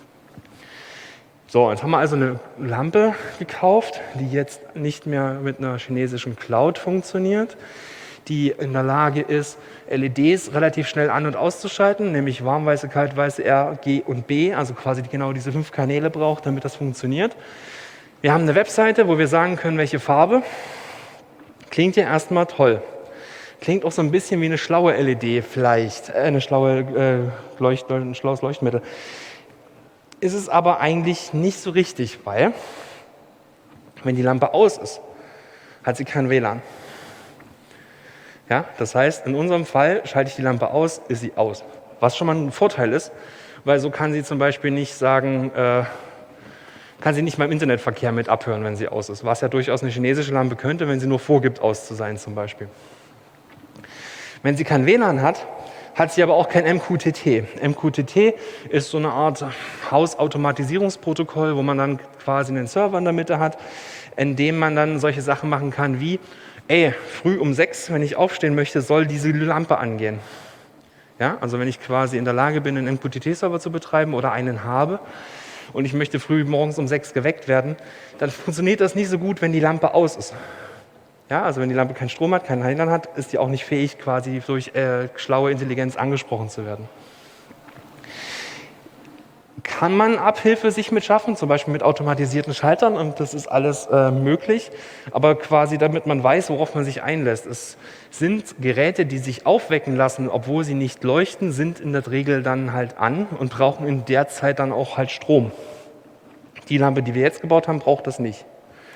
So, jetzt haben wir also eine Lampe gekauft, die jetzt nicht mehr mit einer chinesischen Cloud funktioniert, die in der Lage ist, LEDs relativ schnell an- und auszuschalten, nämlich warmweiße, kaltweiße, R, G und B, also quasi genau diese 5 Kanäle braucht, damit das funktioniert. Wir haben eine Webseite, wo wir sagen können, welche Farbe. Klingt ja erstmal toll. Klingt auch so ein bisschen wie eine schlaue LED vielleicht, ein schlaues Leuchtmittel. Ist es aber eigentlich nicht so richtig, weil wenn die Lampe aus ist, hat sie kein WLAN. Ja, das heißt, in unserem Fall schalte ich die Lampe aus, ist sie aus. Was schon mal ein Vorteil ist, weil so kann sie zum Beispiel nicht sagen, kann sie nicht mal im Internetverkehr mit abhören, wenn sie aus ist. Was ja durchaus eine chinesische Lampe könnte, wenn sie nur vorgibt, aus zu sein zum Beispiel. Wenn sie kein WLAN hat, hat sie aber auch kein MQTT. MQTT ist so eine Art Hausautomatisierungsprotokoll, wo man dann quasi einen Server in der Mitte hat, in dem man dann solche Sachen machen kann wie, früh um 6, wenn ich aufstehen möchte, soll diese Lampe angehen. Ja, also wenn ich quasi in der Lage bin, einen MQTT-Server zu betreiben oder einen habe und ich möchte früh morgens um 6 geweckt werden, dann funktioniert das nicht so gut, wenn die Lampe aus ist. Ja, also wenn die Lampe keinen Strom hat, keinen WLAN hat, ist die auch nicht fähig, quasi durch schlaue Intelligenz angesprochen zu werden. Kann man Abhilfe sich mit schaffen, zum Beispiel mit automatisierten Schaltern, und das ist alles möglich, aber quasi damit man weiß, worauf man sich einlässt. Es sind Geräte, die sich aufwecken lassen, obwohl sie nicht leuchten, sind in der Regel dann halt an und brauchen in der Zeit dann auch halt Strom. Die Lampe, die wir jetzt gebaut haben, braucht das nicht.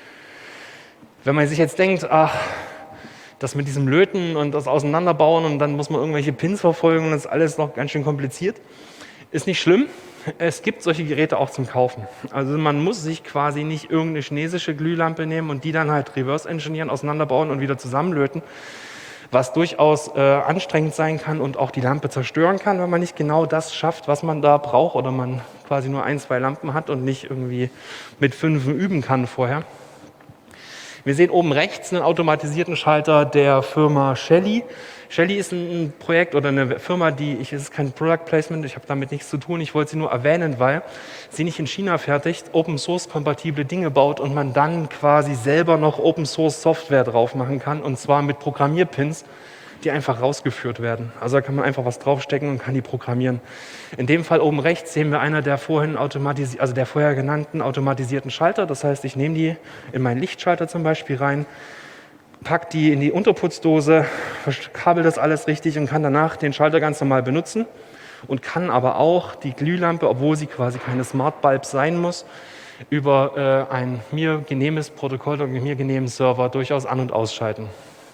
Wenn man sich jetzt denkt, das mit diesem Löten und das Auseinanderbauen und dann muss man irgendwelche Pins verfolgen, das ist alles noch ganz schön kompliziert, ist nicht schlimm. Es gibt solche Geräte auch zum Kaufen. Also man muss sich quasi nicht irgendeine chinesische Glühlampe nehmen und die dann halt reverse engineeren, auseinanderbauen und wieder zusammenlöten, was durchaus anstrengend sein kann und auch die Lampe zerstören kann, wenn man nicht genau das schafft, was man da braucht oder man quasi nur 1, 2 Lampen hat und nicht irgendwie mit 5 üben kann vorher. Wir sehen oben rechts einen automatisierten Schalter der Firma Shelly. Shelly ist ein Projekt oder eine Firma, es ist kein Product Placement, ich habe damit nichts zu tun, ich wollte sie nur erwähnen, weil sie nicht in China fertigt, Open-Source-kompatible Dinge baut und man dann quasi selber noch Open-Source-Software drauf machen kann, und zwar mit Programmierpins, die einfach rausgeführt werden. Also da kann man einfach was draufstecken und kann die programmieren. In dem Fall oben rechts sehen wir einer der vorher genannten automatisierten Schalter. Das heißt, ich nehme die in meinen Lichtschalter zum Beispiel rein, packe die in die Unterputzdose, kabel das alles richtig und kann danach den Schalter ganz normal benutzen und kann aber auch die Glühlampe, obwohl sie quasi keine Smart Bulb sein muss, über ein mir genehmes Protokoll oder mir genehmen Server durchaus an- und ausschalten.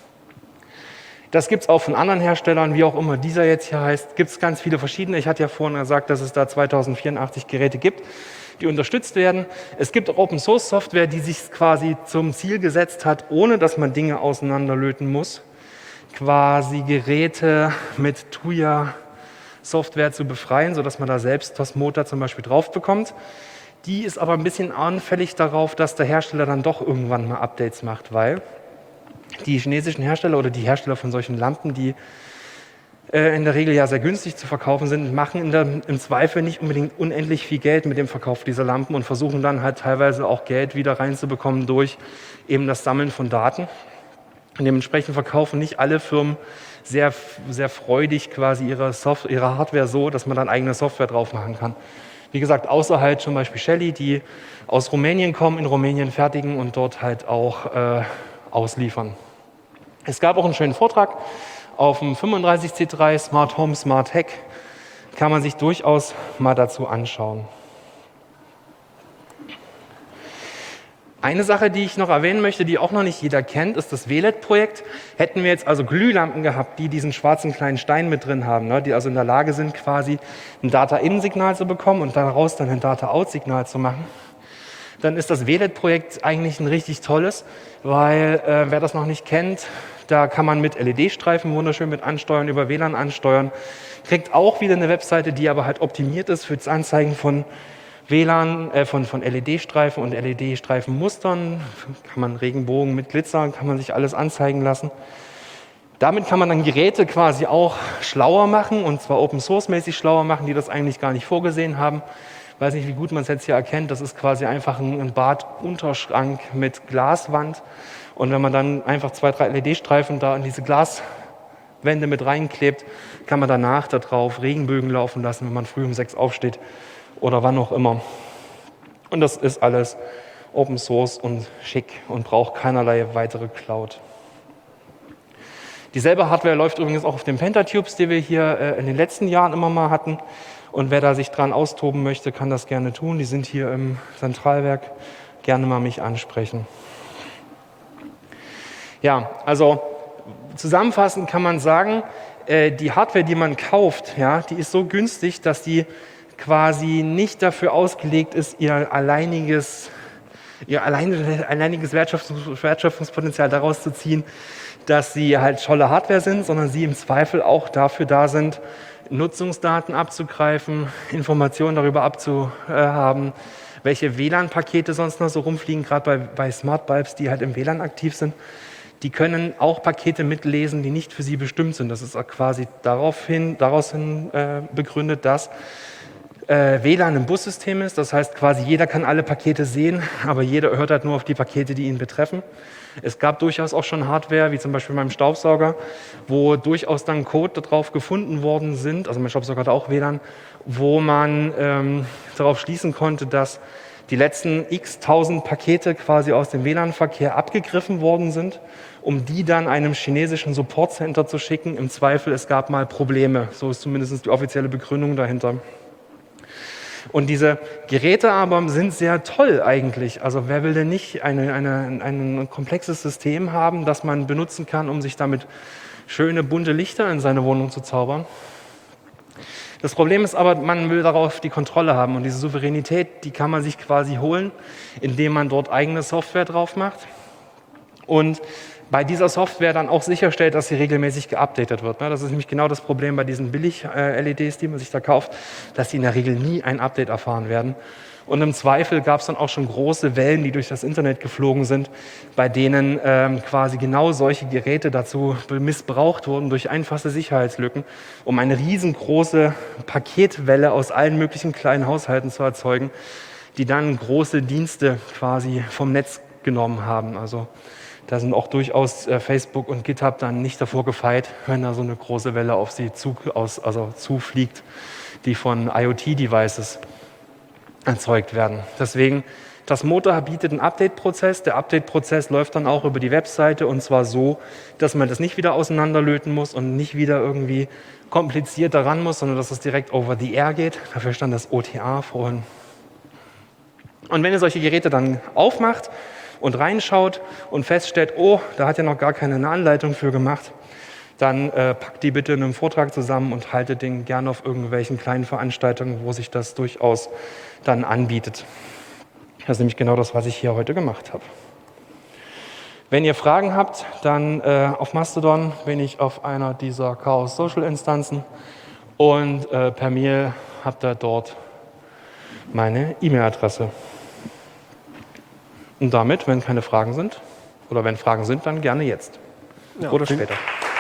Das gibt es auch von anderen Herstellern, wie auch immer dieser jetzt hier heißt, gibt es ganz viele verschiedene. Ich hatte ja vorhin gesagt, dass es da 2084 Geräte gibt, die unterstützt werden. Es gibt auch Open-Source-Software, die sich quasi zum Ziel gesetzt hat, ohne dass man Dinge auseinanderlöten muss, quasi Geräte mit Tuya-Software zu befreien, sodass man da selbst Tasmota zum Beispiel drauf bekommt. Die ist aber ein bisschen anfällig darauf, dass der Hersteller dann doch irgendwann mal Updates macht, weil die chinesischen Hersteller oder die Hersteller von solchen Lampen, die in der Regel ja sehr günstig zu verkaufen sind, machen im Zweifel nicht unbedingt unendlich viel Geld mit dem Verkauf dieser Lampen und versuchen dann halt teilweise auch Geld wieder reinzubekommen durch eben das Sammeln von Daten. Und dementsprechend verkaufen nicht alle Firmen sehr, sehr freudig quasi ihre Hardware so, dass man dann eigene Software drauf machen kann. Wie gesagt, außer halt zum Beispiel Shelly, die aus Rumänien kommen, in Rumänien fertigen und dort halt auch ausliefern. Es gab auch einen schönen Vortrag auf dem 35C3 Smart Home, Smart Hack. Kann man sich durchaus mal dazu anschauen. Eine Sache, die ich noch erwähnen möchte, die auch noch nicht jeder kennt, ist das WLED-Projekt. Hätten wir jetzt also Glühlampen gehabt, die diesen schwarzen kleinen Stein mit drin haben, ne, die also in der Lage sind, quasi ein Data-In-Signal zu bekommen und daraus dann ein Data-Out-Signal zu machen, dann ist das WLAN-Projekt eigentlich ein richtig tolles, weil wer das noch nicht kennt, da kann man mit LED-Streifen wunderschön mit ansteuern, über WLAN ansteuern, kriegt auch wieder eine Webseite, die aber halt optimiert ist für das Anzeigen von WLAN, von LED-Streifen und LED-Streifenmustern, kann man Regenbogen mit Glitzer, kann man sich alles anzeigen lassen. Damit kann man dann Geräte quasi auch schlauer machen, und zwar Open-Source-mäßig schlauer machen, die das eigentlich gar nicht vorgesehen haben. Ich weiß nicht, wie gut man es jetzt hier erkennt, das ist quasi einfach ein Badunterschrank mit Glaswand. Und wenn man dann einfach 2, 3 LED-Streifen da in diese Glaswände mit reinklebt, kann man danach da drauf Regenbögen laufen lassen, wenn man früh um 6 aufsteht oder wann auch immer. Und das ist alles Open Source und schick und braucht keinerlei weitere Cloud. Dieselbe Hardware läuft übrigens auch auf den Pentatubes, die wir hier in den letzten Jahren immer mal hatten. Und wer da sich dran austoben möchte, kann das gerne tun. Die sind hier im Zentralwerk. Gerne mal mich ansprechen. Ja, also zusammenfassend kann man sagen, die Hardware, die man kauft, ja, die ist so günstig, dass die quasi nicht dafür ausgelegt ist, ihr alleiniges Wertschöpfungspotenzial daraus zu ziehen, dass sie halt tolle Hardware sind, sondern sie im Zweifel auch dafür da sind, Nutzungsdaten abzugreifen, Informationen darüber abzuhaben, welche WLAN-Pakete sonst noch so rumfliegen, gerade bei Smart Bulbs, die halt im WLAN aktiv sind. Die können auch Pakete mitlesen, die nicht für sie bestimmt sind. Das ist auch quasi daraus hin begründet, dass WLAN ein Bussystem ist. Das heißt quasi jeder kann alle Pakete sehen, aber jeder hört halt nur auf die Pakete, die ihn betreffen. Es gab durchaus auch schon Hardware, wie zum Beispiel beim Staubsauger, wo durchaus dann Code darauf gefunden worden sind, also mein Staubsauger hat auch WLAN, wo man darauf schließen konnte, dass die letzten x-tausend Pakete quasi aus dem WLAN-Verkehr abgegriffen worden sind, um die dann einem chinesischen Support-Center zu schicken. Im Zweifel, es gab mal Probleme. So ist zumindest die offizielle Begründung dahinter. Und diese Geräte aber sind sehr toll eigentlich. Also wer will denn nicht ein komplexes System haben, das man benutzen kann, um sich damit schöne bunte Lichter in seine Wohnung zu zaubern? Das Problem ist aber, man will darauf die Kontrolle haben. Und diese Souveränität, die kann man sich quasi holen, indem man dort eigene Software drauf macht. Und bei dieser Software dann auch sicherstellt, dass sie regelmäßig geupdatet wird. Das ist nämlich genau das Problem bei diesen Billig-LEDs, die man sich da kauft, dass sie in der Regel nie ein Update erfahren werden. Und im Zweifel gab es dann auch schon große Wellen, die durch das Internet geflogen sind, bei denen quasi genau solche Geräte dazu missbraucht wurden durch einfache Sicherheitslücken, um eine riesengroße Paketwelle aus allen möglichen kleinen Haushalten zu erzeugen, die dann große Dienste quasi vom Netz genommen haben. Also da sind auch durchaus Facebook und GitHub dann nicht davor gefeit, wenn da so eine große Welle auf sie zufliegt, die von IoT-Devices erzeugt werden. Deswegen, das Motor bietet einen Update-Prozess. Der Update-Prozess läuft dann auch über die Webseite, und zwar so, dass man das nicht wieder auseinanderlöten muss und nicht wieder irgendwie kompliziert daran muss, sondern dass es direkt over the air geht. Dafür stand das OTA vorhin. Und wenn ihr solche Geräte dann aufmacht und reinschaut und feststellt, oh, da hat ja noch gar keine Anleitung für gemacht, dann packt die bitte in einem Vortrag zusammen und haltet den gerne auf irgendwelchen kleinen Veranstaltungen, wo sich das durchaus dann anbietet. Das ist nämlich genau das, was ich hier heute gemacht habe. Wenn ihr Fragen habt, dann auf Mastodon bin ich auf einer dieser Chaos Social Instanzen, und per Mail habt ihr dort meine E-Mail-Adresse. Und damit, wenn keine Fragen sind, oder wenn Fragen sind, dann gerne jetzt oder später.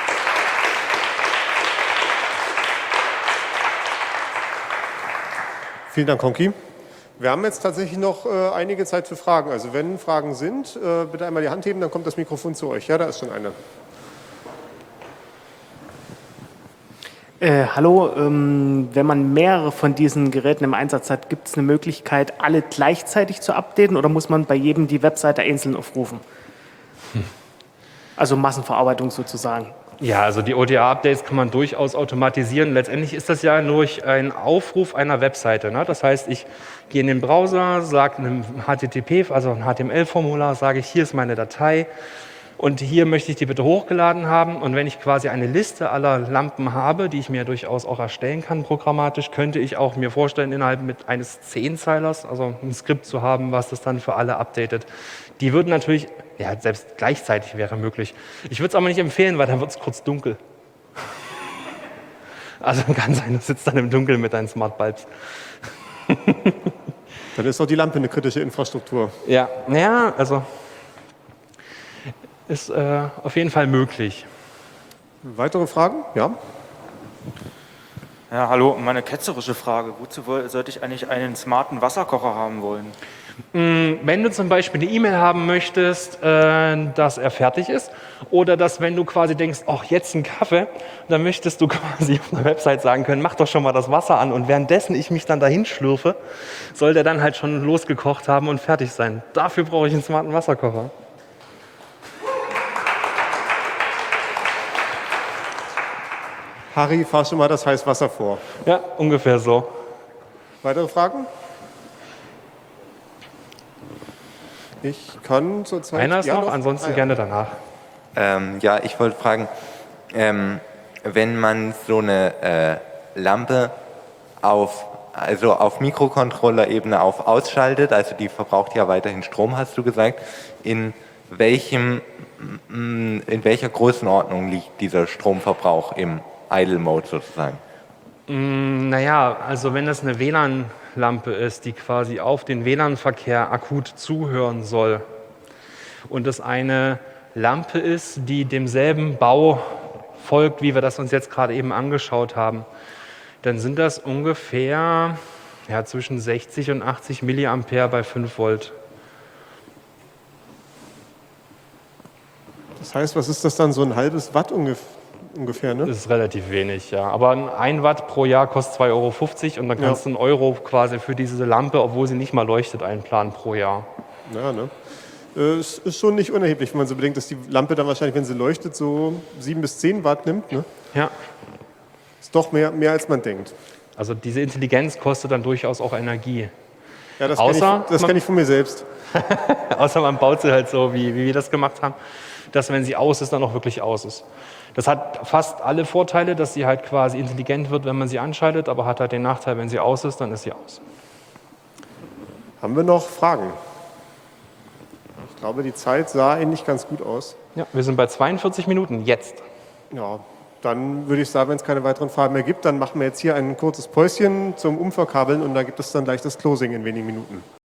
Vielen Dank, Honky. Wir haben jetzt tatsächlich noch einige Zeit für Fragen. Also wenn Fragen sind, bitte einmal die Hand heben, dann kommt das Mikrofon zu euch. Ja, da ist schon eine. Hallo, wenn man mehrere von diesen Geräten im Einsatz hat, gibt es eine Möglichkeit, alle gleichzeitig zu updaten, oder muss man bei jedem die Webseite einzeln aufrufen? Also Massenverarbeitung sozusagen. Ja, also die OTA-Updates kann man durchaus automatisieren. Letztendlich ist das ja durch einen Aufruf einer Webseite. Ne? Das heißt, ich gehe in den Browser, sage einem HTTP, also ein HTML-Formular, sage ich, hier ist meine Datei, Und hier möchte ich die bitte hochgeladen haben. Und wenn ich quasi eine Liste aller Lampen habe, die ich mir durchaus auch erstellen kann programmatisch, könnte ich auch mir vorstellen, innerhalb mit eines 10-Zeilers, also ein Skript zu haben, was das dann für alle updatet. Die würden natürlich, ja, selbst gleichzeitig wäre möglich. Ich würde es aber nicht empfehlen, weil dann wird es kurz dunkel. Also kann sein, du sitzt dann im Dunkeln mit deinen Smart Bulbs. Dann ist auch die Lampe eine kritische Infrastruktur. Ja, naja, also ist auf jeden Fall möglich. Weitere Fragen? Ja. Ja, hallo, meine ketzerische Frage. Wozu sollte ich eigentlich einen smarten Wasserkocher haben wollen? Wenn du zum Beispiel eine E-Mail haben möchtest, dass er fertig ist, oder dass, wenn du quasi denkst, ach, jetzt ein Kaffee, dann möchtest du quasi auf einer Website sagen können, mach doch schon mal das Wasser an, und währenddessen ich mich dann dahin schlürfe, soll der dann halt schon losgekocht haben und fertig sein. Dafür brauche ich einen smarten Wasserkocher. Harry, fahr schon mal das Heißwasser vor. Ja, ungefähr so. Weitere Fragen? Ich kann zurzeit... Einer ist ja, noch, ansonsten ja. gerne danach. Ja, ich wollte fragen, wenn man so eine Lampe auf Mikrocontroller-Ebene auf ausschaltet, also die verbraucht ja weiterhin Strom, hast du gesagt, in welcher Größenordnung liegt dieser Stromverbrauch im Idle-Mode sozusagen? Naja, also wenn das eine WLAN-Lampe ist, die quasi auf den WLAN-Verkehr akut zuhören soll, und das eine Lampe ist, die demselben Bau folgt, wie wir das uns jetzt gerade eben angeschaut haben, dann sind das ungefähr zwischen 60 und 80 Milliampere bei 5 Volt. Das heißt, was ist das dann, so ein halbes Watt ungefähr, ne? Das ist relativ wenig, ja. Aber ein 1 Watt pro Jahr kostet 2,50 € und dann kannst du einen Euro quasi für diese Lampe, obwohl sie nicht mal leuchtet, einplanen pro Jahr. Ja, ne? Es ist schon nicht unerheblich, wenn man so bedenkt, dass die Lampe dann wahrscheinlich, wenn sie leuchtet, so 7 bis 10 Watt nimmt. Ne? Ja. Ist doch mehr als man denkt. Also diese Intelligenz kostet dann durchaus auch Energie. Ja, das Außer kenn ich von mir selbst. Außer man baut sie halt so, wie wir das gemacht haben, dass wenn sie aus ist, dann auch wirklich aus ist. Das hat fast alle Vorteile, dass sie halt quasi intelligent wird, wenn man sie anschaltet, aber hat halt den Nachteil, wenn sie aus ist, dann ist sie aus. Haben wir noch Fragen? Ich glaube, die Zeit sah eigentlich ganz gut aus. Ja, wir sind bei 42 Minuten jetzt. Ja, dann würde ich sagen, wenn es keine weiteren Fragen mehr gibt, dann machen wir jetzt hier ein kurzes Päuschen zum Umverkabeln und da gibt es dann gleich das Closing in wenigen Minuten.